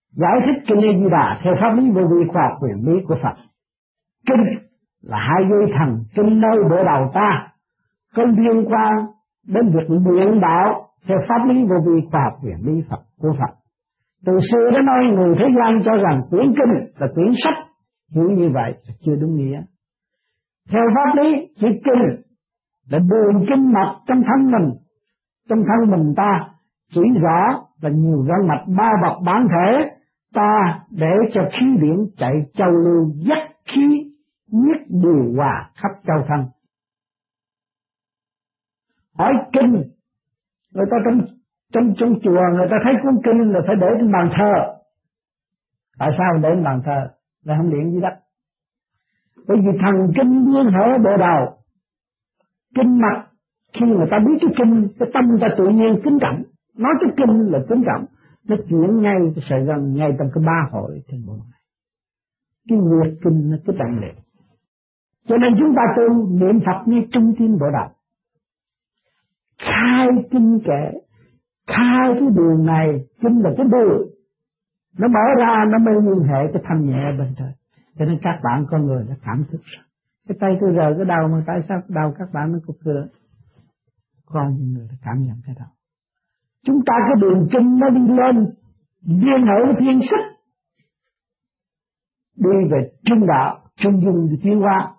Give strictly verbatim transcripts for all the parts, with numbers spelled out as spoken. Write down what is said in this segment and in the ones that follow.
giải thích kinh A Di Đà theo pháp lý vô vi khoa học huyền bí của Phật. Kinh là hai dây thần kinh nơi bộ đầu ta, có liên quan đến việc luyện đạo theo pháp lý vô vi khoa học huyền bí Phật của Phật. Từ xưa đến nay người thế gian cho rằng quyển kinh là quyển sách, hiểu như vậy là chưa đúng nghĩa. Theo pháp lý, chữ kinh là đường kinh mạch trong thân mình, trong thân mình ta chỉ rõ là nhiều gân mạch bao bọc bản thể ta để cho khí điển chạy châu lưu, dắt khí nhất điều hòa khắp châu thân. Hỏi kinh, người ta trong trong trong chùa người ta thấy cuốn kinh là phải để trên bàn thờ. Tại sao để trên bàn thờ lại không điện dưới đất? Bởi vì thần kinh liên hệ bộ đầu, kinh mạch. Khi người ta biết cái kinh, cái tâm ta tự nhiên kính trọng. Nói cái kinh là kính trọng, nó chuyển ngay cái sợi gân ngay trong cái ba hội trên bộ này. Cái nguyệt kinh nó kích động liền. Cho nên chúng ta tu niệm Phật như trung tim bộ đầu, khai kinh kệ, khai cái đường này. Kinh là cái đường, nó mở ra nó mới liên hệ cái thanh nhẹ bên trên. Cho nên các bạn con người đã cảm thức rồi. Cái tay tôi rờ cái đầu mà tại sao đầu các bạn nó cục cửa? Con những người đã cảm nhận cái đầu. Chúng ta cái đường kinh nó đi lên liên hệ với thiên sức, đi về trung đạo, trung dung để tiến hóa.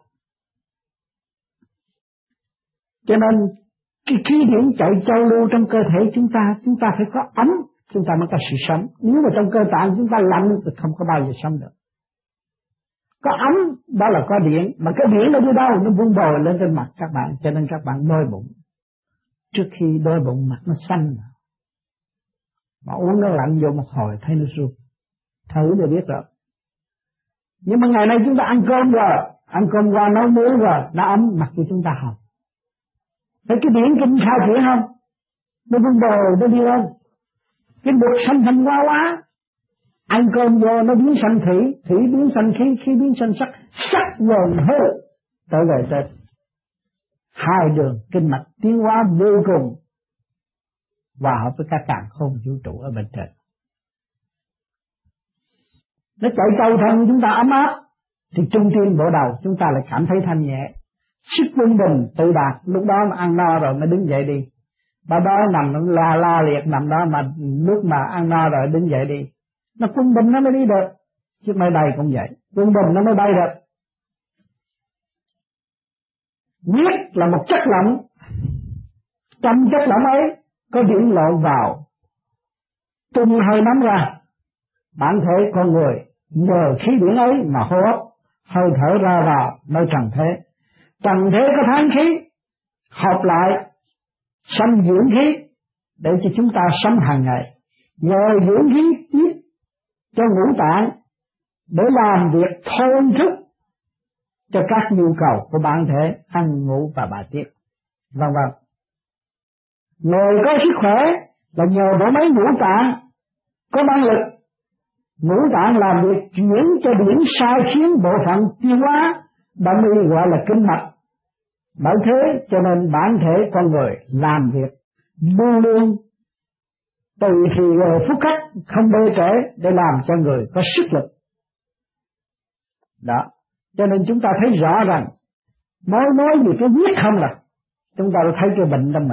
Cho nên cái khí điển chạy châu lưu trong cơ thể chúng ta, chúng ta phải có ấm, chúng ta mới có sự sống. Nếu mà trong cơ tạng chúng ta lạnh thì không có bao giờ sống được. Có ấm đó là có điện, mà cái điện nó đi đâu? Nó vun bồi lên trên mặt các bạn. Cho nên các bạn đôi bụng, trước khi đôi bụng mặt nó xanh, mà uống nó lạnh vô một hồi thấy nó sụp, thử để biết rồi. Nhưng mà ngày nay chúng ta ăn cơm rồi, ăn cơm qua nấu muối rồi, nó ấm mặt của chúng ta hồng. Thấy cái điển kinh khai triển không? Nó vun bồi, nó đi lên. Cái bột xanh thành hoa quá, ăn cơm vô nó biến sanh thủy, thủy biến sanh khí, khí biến sanh sắc, sắc dồn hư trở về trên. Hai đường kinh mạch tiến hóa vô cùng hòa hợp với các càn khôn vũ trụ ở bên trên. Nó chạy cầu thân chúng ta ấm áp, thì trung tim bộ đầu chúng ta lại cảm thấy thanh nhẹ, sức quân bình tự đạt. Lúc đó mà ăn no rồi mới đứng dậy đi. Bà đó nằm nó la la liệt nằm đó, mà lúc mà ăn no rồi đứng dậy đi, nó quân bình nó mới đi được. Chiếc máy bay cũng vậy, quân bình nó mới bay được. Huyết là một chất lỏng, trong chất lỏng ấy có điện lộn vào, tung hơi nóng ra. Bản thể con người nhờ khí điển ấy mà hô hấp, hơi thở ra vào nơi trần thế. Trần thế có tháng khí, hợp lại sanh dưỡng khí để cho chúng ta sống hàng ngày. Nhờ dưỡng khí tiếp cho ngũ tạng để làm việc thôi thúc cho các nhu cầu của bản thể ăn ngủ và bài tiết, vân vân. Người có sức khỏe là nhờ bộ máy ngũ tạng có năng lực. Ngũ tạng làm việc chuyển cho điển sai khiến bộ phận tiêu hóa, động y gọi là kinh mạch. Bởi thế cho nên bản thể con người làm việc luôn luôn từ thì phút khắc không bê trễ để làm cho người có sức lực. Đó, cho nên chúng ta thấy rõ rằng nói nói về cái huyết không là chúng ta đã thấy cái bệnh trong mình.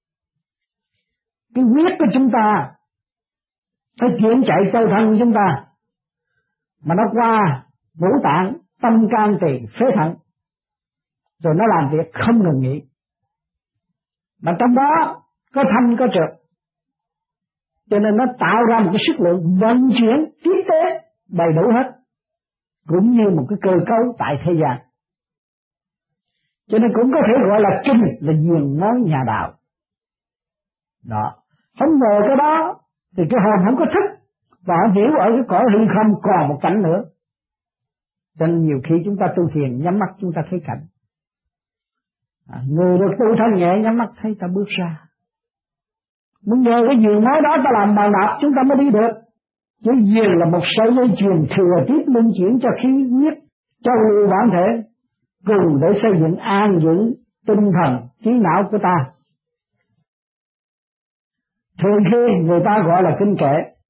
Cái huyết của chúng ta phải chuyển chạy châu thân chúng ta, mà nó qua ngũ tạng, tâm can tỳ phế thận, rồi nó làm việc không ngừng nghỉ. Mà trong đó có thanh có trượt, cho nên nó tạo ra một cái sức lượng vận chuyển tiếp tế đầy đủ hết, cũng như một cái cơ cấu tại thế gian. Cho nên cũng có thể gọi là kinh là diền món nhà đạo. Đó, không ngờ cái đó thì cái hồn không có thức, và họ hiểu ở cái cõi hư không còn một cảnh nữa. Cho nên nhiều khi chúng ta tu thiền nhắm mắt chúng ta thấy cảnh. À, người được tu thanh nhẹ nhắm mắt thấy ta bước ra. Muốn nhờ cái diền nói đó ta làm bài nạp chúng ta mới đi được. Chứ diền là một sợi dây chuyền thừa tiếp luân chuyển cho khí huyết, cho lưu bản thể, cùng để xây dựng an dưỡng tinh thần, trí não của ta. Thường khi người ta gọi là kinh kệ,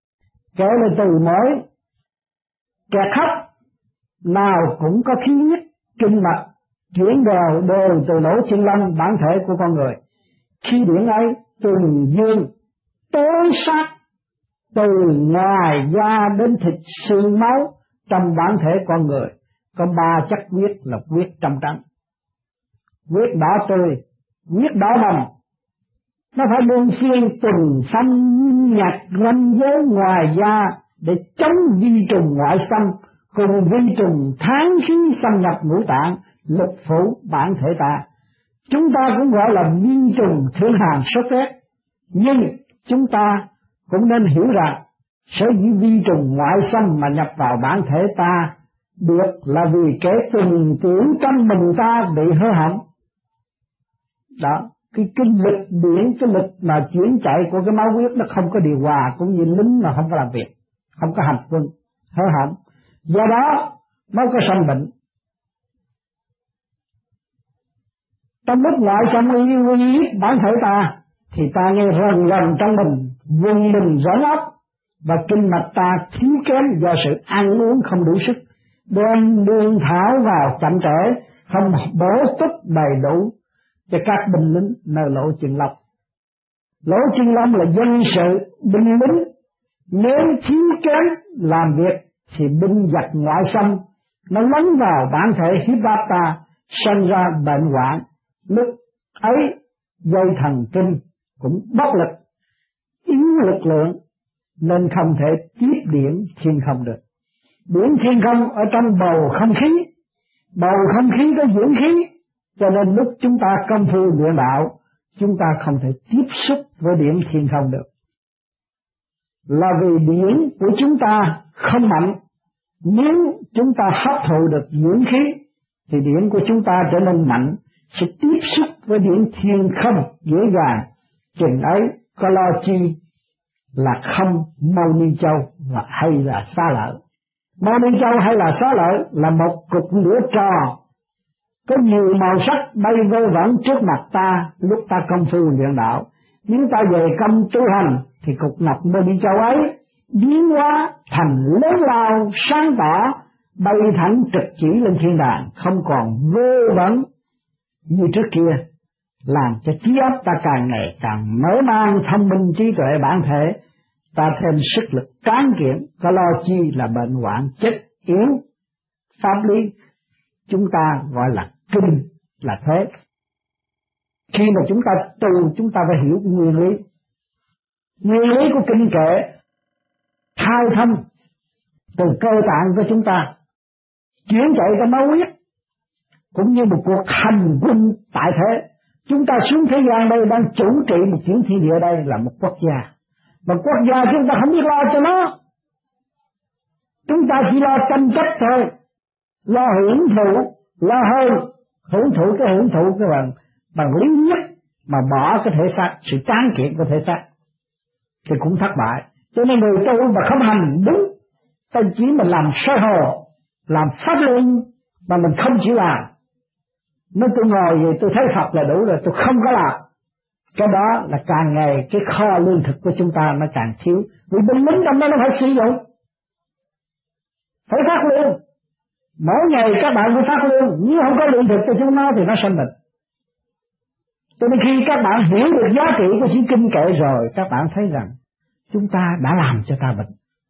kể là từ mỗi kẻ khóc nào cũng có khí huyết kinh mạch chuyển đều đều từ lỗ chân lông bản thể của con người. Khi điển ấy từng dương tối sát từ ngoài da đến thịt xương máu trong bản thể con người có ba chất huyết là huyết trong trắng, huyết đỏ tươi, huyết đỏ đồng. Nó phải luôn xuyên tuần xâm nhặt ranh giới ngoài da để chống vi trùng ngoại xâm cùng vi trùng tháng khí xâm nhập ngũ tạng lục phủ bản thể ta. Chúng ta cũng gọi là vi trùng thượng hàn sốt rét, nhưng chúng ta cũng nên hiểu rằng sở dĩ vi trùng ngoại xâm mà nhập vào bản thể ta được là vì kẻ từng tưởng trong mình ta bị hư hỏng. Đó, cái cái lực điển, cái lực mà chuyển chạy của cái máu huyết nó không có điều hòa, cũng như lính mà không có làm việc, không có hành quân, hư hỏng, do đó mới có sanh bệnh. Trong lúc ngoại xâm uy uy bản thể ta thì ta nghe rần rần trong mình, vùng mình rỗng ốc và kinh mạch ta thiếu kém do sự ăn uống không đủ sức, đem đường thảo vào chậm trễ, không bổ túc đầy đủ cho các binh lính nơi lỗ chân lông. Lỗ chân lông là dân sự, binh lính nếu thiếu kém làm việc thì binh giặc ngoại xâm nó lấn vào bản thể hiếp bát ta, sinh ra bệnh hoạn. Lúc ấy dây thần kinh cũng bất lực, yếu lực lượng nên không thể tiếp điển thiên không được. Điển thiên không ở trong bầu không khí, bầu không khí có dưỡng khí, cho nên lúc chúng ta công phu luyện đạo, chúng ta không thể tiếp xúc với điển thiên không được. Là vì điển của chúng ta không mạnh, nếu chúng ta hấp thụ được dưỡng khí thì điển của chúng ta trở nên mạnh, sẽ tiếp xúc với điển thiên không dễ dàng. Chừng ấy có lo chi là không Mâu Ni Châu và hay là Xá Lợi. Mâu Ni Châu hay là Xá Lợi là một cục lửa trò có nhiều màu sắc bay vơ vẩn trước mặt ta lúc ta công phu luyện đạo. Nếu ta về công tu hành thì cục ngọc Mâu Ni Châu ấy biến hóa thành lớn lao sáng tỏ, bay thẳng trực chỉ lên thiên đàng, không còn vơ vẩn như trước kia, làm cho trí óc ta càng ngày càng mở mang thông minh trí tuệ bản thể, ta thêm sức lực tráng kiện, có lo chi là bệnh hoạn chết yếu. Pháp lý chúng ta gọi là kinh là thế. Khi mà chúng ta tu, chúng ta phải hiểu nguyên lý. Nguyên lý của kinh kệ khai thông từ cơ tạng của chúng ta, chuyển chạy cái máu huyết, cũng như một cuộc hành quân tại thế. Chúng ta xuống thế gian đây đang chủ trị một chuyển thiên địa, đây là một quốc gia, mà quốc gia chúng ta không biết lo cho nó, chúng ta chỉ lo tranh chấp thôi, lo hưởng thụ, lo hơn, hưởng thụ cái hưởng thụ cái bằng bằng lý nhất mà bỏ cái thể xác, sự tráng kiện của thể xác thì cũng thất bại. Cho nên người tu mà không hành đúng, ta chỉ mình làm sơ hồ, làm pháp luân mà mình không chịu làm. Nếu tôi ngồi vậy tôi thấy Phật là đủ rồi, tôi không có làm. Cái đó là càng ngày cái kho lương thực của chúng ta nó càng thiếu. Vì binh lính trong đó nó phải sử dụng, phải phát lương. Mỗi ngày các bạn phải phát lương, nếu không có lương thực cho chúng nó thì nó sanh bệnh. Cho nên khi các bạn hiểu được giá trị của chữ kinh kệ rồi, các bạn thấy rằng chúng ta đã làm cho ta bệnh.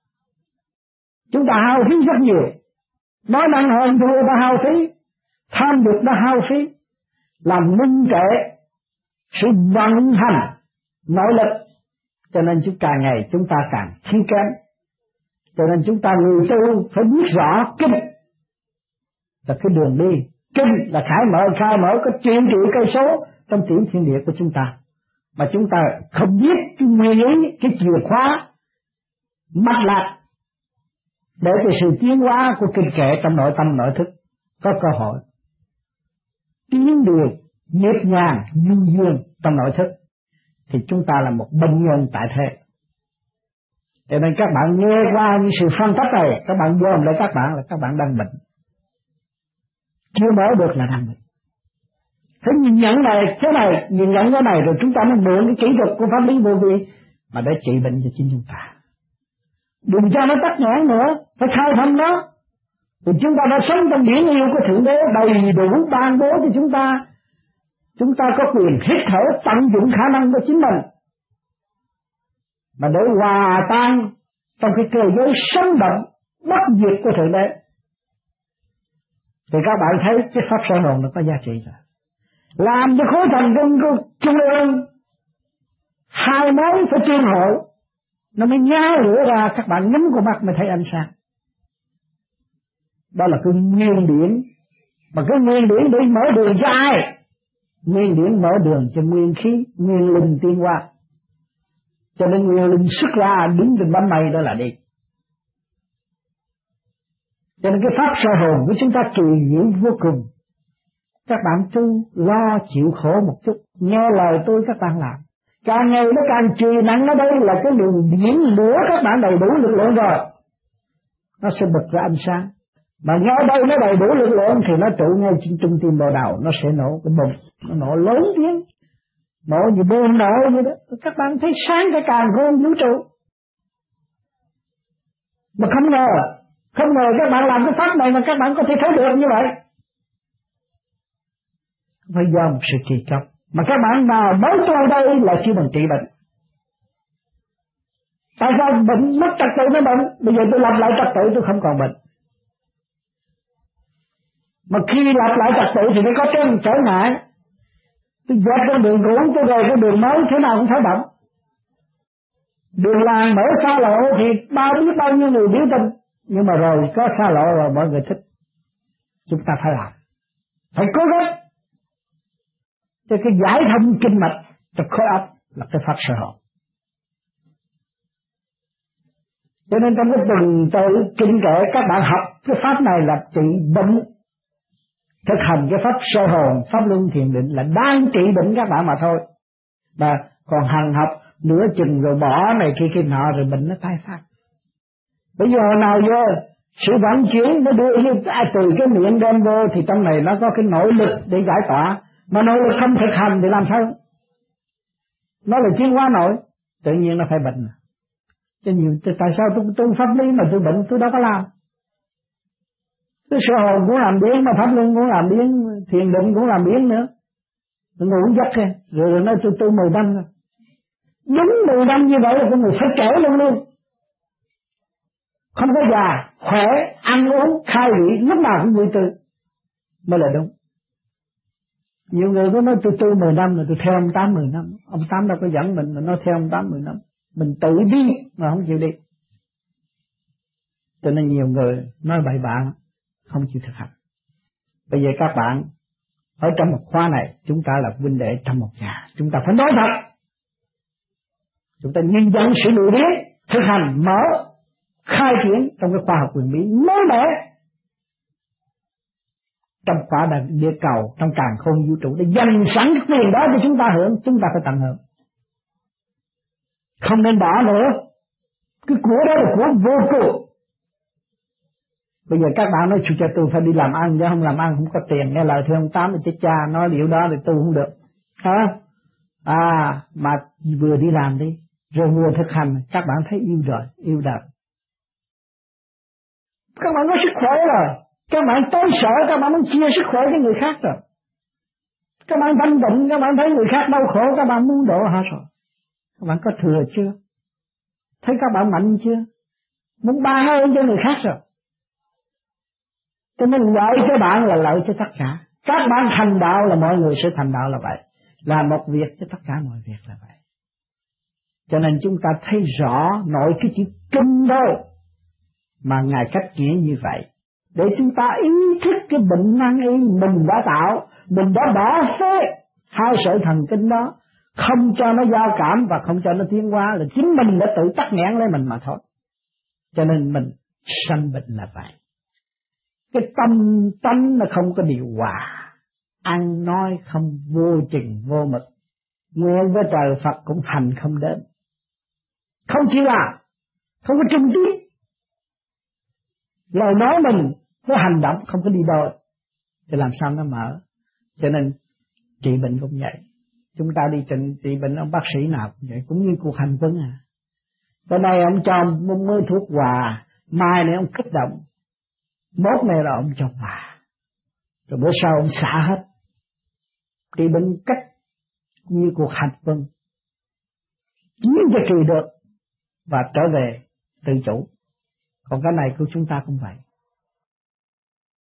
Chúng ta hao phí rất nhiều, nói năng hơn thua ta hao phí, tham dục đã hao phí, làm minh trệ sự vận hành nội lực. Cho nên chúng càng ngày chúng ta càng thiếu kém. Cho nên chúng ta người tu phải biết rõ kinh là cái đường đi, kinh là khai mở, khai mở có triệu triệu cây số trong tiểu thiên địa của chúng ta, mà chúng ta không biết cái nguyên lý, cái chìa khóa mạch lạc để cái sự tiến hóa của kinh kệ trong nội tâm nội thức có cơ hội tiến điều nhịp nhàng du dương trong nội thức, thì chúng ta là một bệnh nhân tại thế. Cho nên các bạn nghe qua những sự phân tích này, các bạn gom lại các bạn là các bạn đang bệnh, chưa mở được là đang bệnh. Phải nhìn nhận này, thế này, nhìn nhận cái này rồi chúng ta mới mượn cái kỹ thuật của pháp lý vô vi mà để trị bệnh cho chính chúng ta. đừng cho nó tắc nghẽn nữa, phải khai thông nó. Thì chúng ta đã sống trong biển yêu của Thượng Đế đầy đủ ban bố cho chúng ta. Chúng ta có quyền hít thở tận dụng khả năng của chính mình, mà để hòa tan trong cái cơ giới sống động bất diệt của Thượng Đế. Thì các bạn thấy cái pháp soi hồn nó có giá trị rồi. Làm cho khối thần kinh của trung ương hai mối phải chuyên hộ, nó mới nhá lửa ra, các bạn nhắm con mắt mới thấy ánh sáng. Đó là cái nguyên điển. Mà cái nguyên điển để mở đường cho ai? Nguyên điển mở đường cho nguyên khí, nguyên linh tiến hóa. Cho nên nguyên linh xuất ra đứng trên đám mây đó là đi. Cho nên cái pháp soi hồn của chúng ta kỳ diệu vô cùng. Các bạn tu lo chịu khổ một chút, nghe lời tôi các bạn làm. Càng ngày nó càng trì nặng, ở đây là cái luồng điển lửa các bạn đầy đủ lực lượng rồi, nó sẽ bật ra ánh sáng. Mà nghe đây nó đầy đủ lực lượng thì nó trụ ngay trên trung tim bộ đầu, nó sẽ nổ cái bùng, nó nổ lớn tiếng, nổ như bom nổ như đó. Các bạn thấy sáng cái càng khôn vũ trụ. Mà không ngờ, không ngờ các bạn làm cái pháp này mà các bạn có thể thấy được như vậy. Phải do một sự trì chấp. Mà các bạn nào mới tu đây là chưa bằng trị bệnh. Tại sao bệnh mất trật tự mới bệnh? Bây giờ tôi lập lại trật tự tôi không còn bệnh. Mà khi lập lại trật tự thì mới có cái trở ngại. Tôi dẹp con đường cũ, tôi về cái đường mới thế nào cũng phải bệnh. Đường làng mở xa lộ thì bao biết bao nhiêu người biểu tình, nhưng mà rồi có xa lộ rồi mọi người thích. Chúng ta phải làm, phải cố gắng. Cho cái giải thông kinh mạch trong khối óc là cái pháp soi hồn. Cho nên trong cái tuần tôi kinh kệ các bạn học cái pháp này là trị bệnh. Thực hành cái pháp soi hồn, pháp luân thiền định là đang trị bệnh các bạn mà thôi. Mà còn hằng học nửa chừng rồi bỏ này kia kia nọ rồi bệnh nó tái phát. Bây giờ nào vô sự vận chuyển nó đưa như từ cái miệng đem vô thì trong này nó có cái nội lực để giải tỏa. Mà nội lực không thực hành thì làm sao? Nó là chuyên hóa nội, tự nhiên nó phải bệnh. Cho nhiều tại sao tôi tu pháp lý mà tôi bệnh tôi đâu có làm. Cái sơ hồn cũng làm biến, mà pháp luân cũng làm biến, thiền định cũng làm biến nữa. Tôi ngủ giấc kìa, rồi, rồi nói tôi tu mười năm rồi. Đúng mười năm như vậy là con người phải trẻ luôn luôn. Không có già, khỏe, ăn uống, khai vị, lúc nào cũng vui tươi mới là đúng. Nhiều người có nói tôi tu mười năm rồi tôi theo ông Tám mười năm. Ông Tám đâu có dẫn mình mà nói theo ông Tám mười năm. Mình tự đi mà không chịu đi. Cho nên nhiều người nói bậy bạ không chịu thực hành. Bây giờ các bạn ở trong một khóa này, chúng ta là huynh đệ trong một nhà, chúng ta phải nói thật. Chúng ta nhân dân sự điều biến, thực hành mở, khai triển trong cái khoa học quyền bí mới mẻ. Trong quả đại địa cầu, trong càn khôn vũ trụ để dành sẵn cái quyền đó cho chúng ta hưởng, chúng ta phải tận hưởng. Không nên bỏ nữa. Cái của đó là của vô cùng. Bây giờ các bạn nói chủ cho tôi phải đi làm ăn, chứ không làm ăn không có tiền, nghe lời thưa ông Tám thì chết cha, nói điều đó thì tu không được. Hả? À, mà vừa đi làm đi, rồi vừa thực hành, các bạn thấy yêu đời, yêu đời. Các bạn có sức khỏe rồi, các bạn tối sợ, các bạn muốn chia sức khỏe với người khác rồi. Các bạn thanh tịnh, các bạn thấy người khác đau khổ, các bạn muốn độ họ rồi. Các bạn có thừa chưa? Thấy các bạn mạnh chưa? Muốn ban ơn cho người khác rồi. Cho nên lợi cho bạn là lợi cho tất cả. Các bạn thành đạo là mọi người sẽ thành đạo là vậy. Là một việc cho tất cả mọi việc là vậy. Cho nên chúng ta thấy rõ nội cái chữ kinh thôi mà Ngài cách nghĩa như vậy. Để chúng ta ý thức cái bệnh nan y mình đã tạo, mình đã bỏ phế hai sợi thần kinh đó, không cho nó giao cảm và không cho nó tiến hóa, là chính mình đã tự tắc nghẽn lấy mình mà thôi. Cho nên mình sanh bệnh là vậy. Cái tâm tánh nó không có điều hòa, ăn nói không vô chừng vô mực, nguyện với trời Phật cũng thành không đến, không chịu làm, không có trung tín. Lời nói mình với hành động không có đi đôi, thì làm sao nó mở. Cho nên trị bệnh cũng vậy. Chúng ta đi trị, trị bệnh ông bác sĩ nào cũng vậy, cũng như cuộc hành quân à. Bữa nay ông cho mới thuốc hòa, mai này ông kích động, mốt này là ông cho hòa, rồi bữa sau ông xả hết, đi đúng cách như cuộc hành quân, chiến cho kỳ được và trở về tự chủ. Còn cái này của chúng ta cũng vậy.